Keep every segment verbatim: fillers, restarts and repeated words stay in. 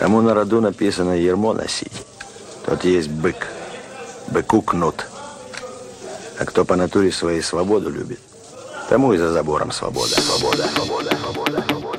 Кому на роду написано ермо носить, тот есть бык, быку кнут. А кто по натуре своей свободу любит, тому и за забором свобода, свобода, свобода, свобода, свобода.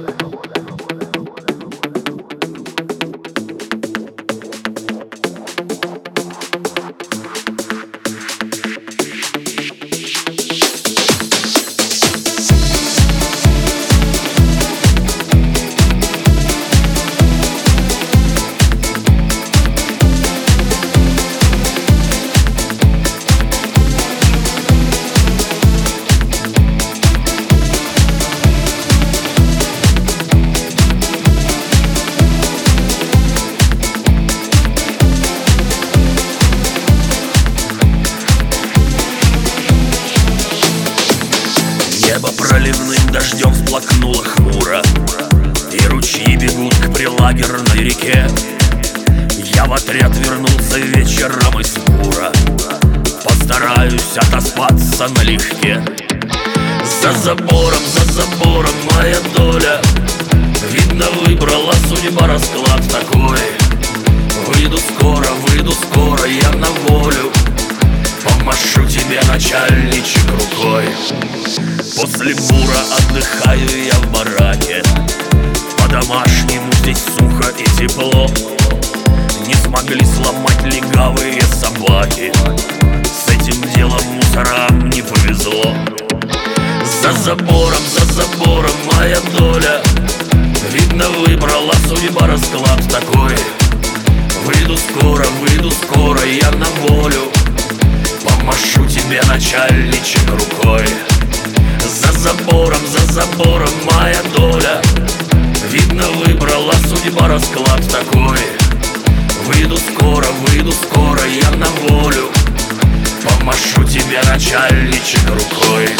Небо проливным дождем всплакнуло хмуро, и ручьи бегут к прилагерной реке. Я в отряд вернулся вечером из бура, постараюсь отоспаться налегке. За забором, за забором моя доля, видно, выбрала судьба расклад такой. Выйду скоро, выйду скоро я на волю, помашу тебе, начальничек, рукой. После бура отдыхаю я в бараке, по-домашнему здесь сухо и тепло. Не смогли сломать легавые собаки, с этим делом мусорам не повезло. За забором, за забором моя доля, видно, выбрала судьба расклад такой. Выйду скоро, выйду скоро я на волю, помашу тебе, начальничек, рукой. За забором, за забором моя доля, видно, выбрала судьба расклад такой. Выйду скоро, выйду скоро я на волю, помашу тебе, начальничек, рукой.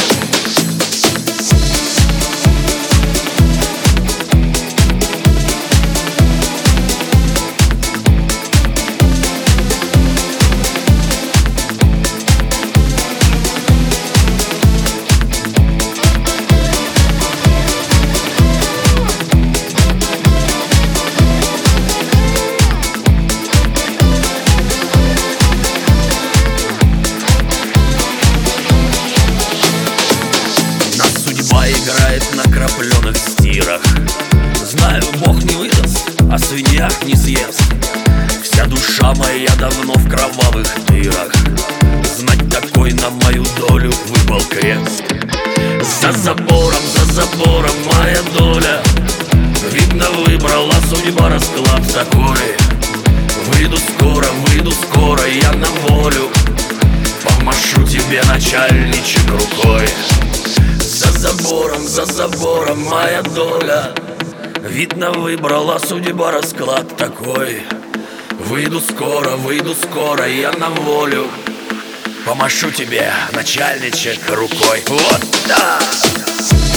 Играет на крапленых стирах. Знаю, Бог не выдаст, а свиньях не съест. Вся душа моя давно в кровавых дырах, знать такой на мою долю выпал крест. За забором, за забором моя доля, видно, выбрала судьба расклад такой. Выйду скоро, выйду скоро я на волю, помашу тебе, начальничек, рукой. За забором, за забором моя доля, видно, выбрала судьба расклад такой. Выйду скоро, выйду скоро я на волю, помашу тебе, начальничек, рукой. Вот так!